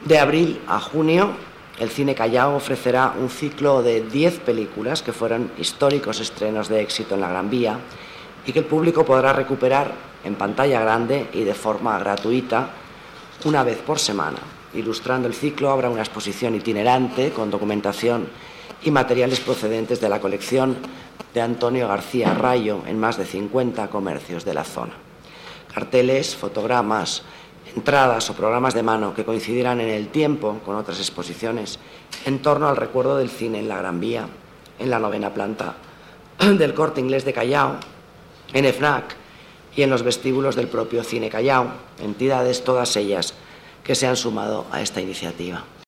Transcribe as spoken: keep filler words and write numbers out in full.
De abril a junio, el Cine Callao ofrecerá un ciclo de diez películas que fueron históricos estrenos de éxito en la Gran Vía y que el público podrá recuperar en pantalla grande y de forma gratuita una vez por semana. Ilustrando el ciclo habrá una exposición itinerante con documentación y materiales procedentes de la colección de Antonio García Rayo en más de cincuenta comercios de la zona. Carteles, fotogramas, entradas o programas de mano que coincidirán en el tiempo con otras exposiciones en torno al recuerdo del cine en la Gran Vía, en la novena planta del Corte Inglés de Callao, en FNAC y en los vestíbulos del propio Cine Callao, entidades todas ellas que se han sumado a esta iniciativa.